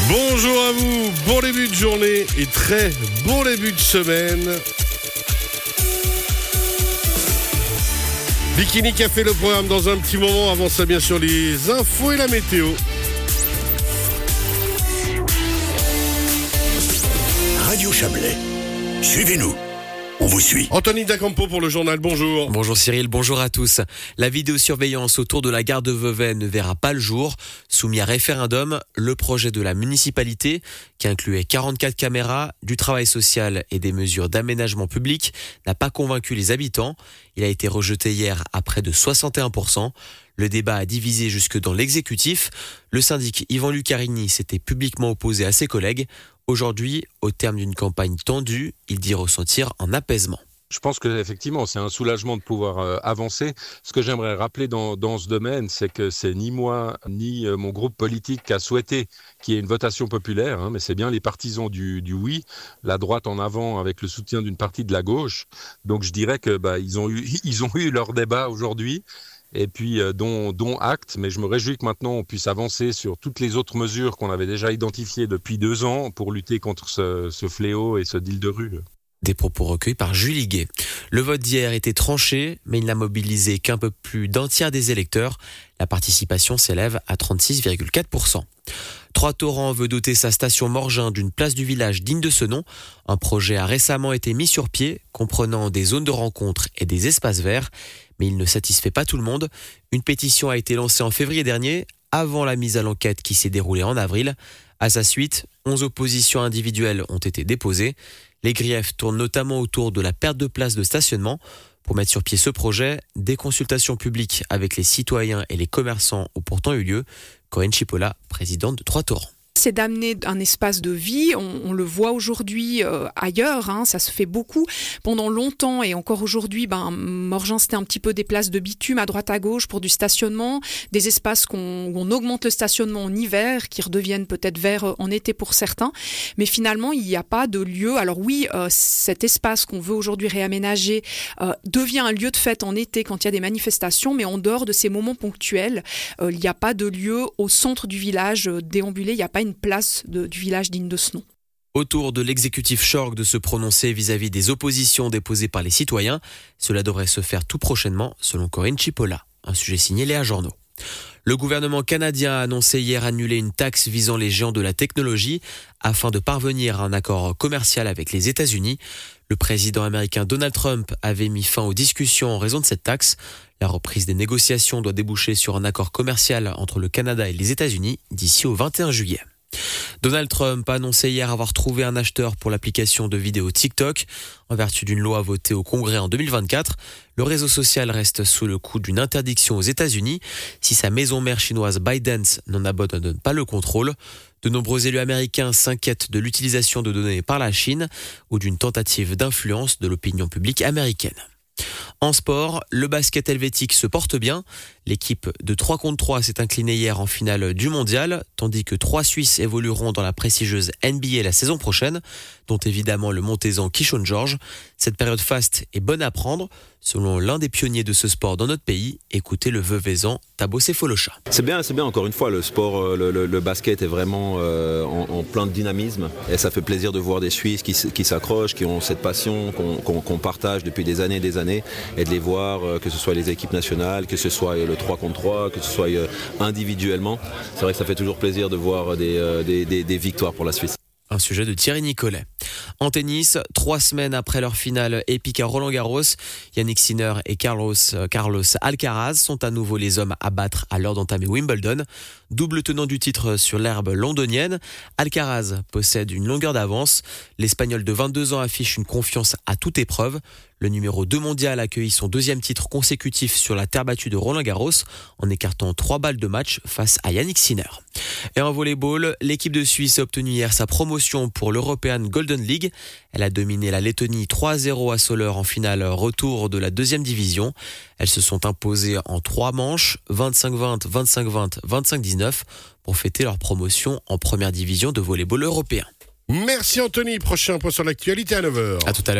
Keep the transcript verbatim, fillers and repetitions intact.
Bonjour à vous, bon début de journée et très bon début de semaine. Bikini qui a fait le programme dans un petit moment. Avant ça, bien sûr, les infos et la météo. Radio Chablais, suivez-nous. On vous suit. Anthony D'Acampo pour le journal, bonjour. Bonjour Cyril, bonjour à tous. La vidéosurveillance autour de la gare de Vevey ne verra pas le jour. Soumis à référendum, le projet de la municipalité, qui incluait quarante-quatre caméras, du travail social et des mesures d'aménagement public, n'a pas convaincu les habitants. Il a été rejeté hier à près de soixante et un pour cent. Le débat a divisé jusque dans l'exécutif. Le syndic Yvan Lucarini s'était publiquement opposé à ses collègues. Aujourd'hui, au terme d'une campagne tendue, il dit ressentir un apaisement. Je pense qu'effectivement, c'est un soulagement de pouvoir euh, avancer. Ce que j'aimerais rappeler dans, dans ce domaine, c'est que c'est ni moi, ni euh, mon groupe politique qui a souhaité qu'il y ait une votation populaire, hein, mais c'est bien les partisans du, du oui, la droite en avant avec le soutien d'une partie de la gauche. Donc je dirais que bah, ils ont eu, ils ont eu leur débat aujourd'hui. Et puis euh, dont, dont acte, mais je me réjouis que maintenant on puisse avancer sur toutes les autres mesures qu'on avait déjà identifiées depuis deux ans pour lutter contre ce, ce fléau et ce deal de rue. Des propos recueillis par Julie Guet. Le vote d'hier était tranché, mais il n'a mobilisé qu'un peu plus d'un tiers des électeurs. La participation s'élève à trente-six virgule quatre pour cent. Trois-Torrents veut doter sa station Morgin d'une place du village digne de ce nom. Un projet a récemment été mis sur pied, comprenant des zones de rencontre et des espaces verts. Mais il ne satisfait pas tout le monde. Une pétition a été lancée en février dernier, avant la mise à l'enquête qui s'est déroulée en avril. À sa suite, onze oppositions individuelles ont été déposées. Les griefs tournent notamment autour de la perte de place de stationnement. Pour mettre sur pied ce projet, des consultations publiques avec les citoyens et les commerçants ont pourtant eu lieu. Corinne Chipola, présidente de Trois-Torrents. C'est d'amener un espace de vie, on, on le voit aujourd'hui euh, ailleurs, hein, ça se fait beaucoup. Pendant longtemps et encore aujourd'hui, ben, Morgin c'était un petit peu des places de bitume à droite à gauche pour du stationnement, des espaces qu'on, où on augmente le stationnement en hiver, qui redeviennent peut-être verts en été pour certains, mais finalement il n'y a pas de lieu. Alors oui, euh, cet espace qu'on veut aujourd'hui réaménager euh, devient un lieu de fête en été quand il y a des manifestations, mais en dehors de ces moments ponctuels, euh, il n'y a pas de lieu au centre du village euh, déambulé, il n'y a pas une place de, du village digne de ce nom. Autour de l'exécutif Schork de se prononcer vis-à-vis des oppositions déposées par les citoyens. Cela devrait se faire tout prochainement, selon Corinne Chipola. Un sujet signé Léa Journaux. Le gouvernement canadien a annoncé hier annuler une taxe visant les géants de la technologie afin de parvenir à un accord commercial avec les États-Unis. Le président américain Donald Trump avait mis fin aux discussions en raison de cette taxe. La reprise des négociations doit déboucher sur un accord commercial entre le Canada et les États-Unis d'ici au vingt et un juillet. Donald Trump a annoncé hier avoir trouvé un acheteur pour l'application de vidéo TikTok. En vertu d'une loi votée au Congrès en deux mille vingt-quatre, le réseau social reste sous le coup d'une interdiction aux États-Unis si sa maison mère chinoise ByteDance n'en abandonne pas le contrôle. De nombreux élus américains s'inquiètent de l'utilisation de données par la Chine ou d'une tentative d'influence de l'opinion publique américaine. En sport, le basket helvétique se porte bien. L'équipe de trois contre trois s'est inclinée hier en finale du mondial, tandis que trois Suisses évolueront dans la prestigieuse N B A la saison prochaine, dont évidemment le Montezan Kishon George. Cette période faste est bonne à prendre, selon l'un des pionniers de ce sport dans notre pays. Écoutez le Veuvaisan Thabo Sefolosha. C'est bien, c'est bien. Encore une fois, le sport, le, le, le basket est vraiment euh, en, en plein de dynamisme, et ça fait plaisir de voir des Suisses qui, qui s'accrochent, qui ont cette passion qu'on, qu'on, qu'on partage depuis des années et des années, et de les voir, euh, que ce soit les équipes nationales, que ce soit le trois contre trois, que ce soit euh, individuellement. C'est vrai que ça fait toujours plaisir de voir des, euh, des, des, des victoires pour la Suisse. Un sujet de Thierry Nicolet. En tennis, trois semaines après leur finale épique à Roland-Garros, Yannick Sinner et Carlos, Carlos Alcaraz sont à nouveau les hommes à battre à l'heure d'entamer Wimbledon. Double tenant du titre sur l'herbe londonienne, Alcaraz possède une longueur d'avance. L'Espagnol de vingt-deux ans affiche une confiance à toute épreuve. Le numéro deux mondial accueille son deuxième titre consécutif sur la terre battue de Roland-Garros en écartant trois balles de match face à Yannick Sinner. Et en volleyball, l'équipe de Suisse a obtenu hier sa promotion pour l'European Golden League. Elle a dominé la Lettonie trois à zéro à Soleure en finale retour de la deuxième division. Elles se sont imposées en trois manches, vingt-cinq vingt, vingt-cinq vingt, vingt-cinq dix-neuf, pour fêter leur promotion en première division de volleyball européen. Merci Anthony, prochain point sur l'actualité à neuf heures. À tout à l'heure.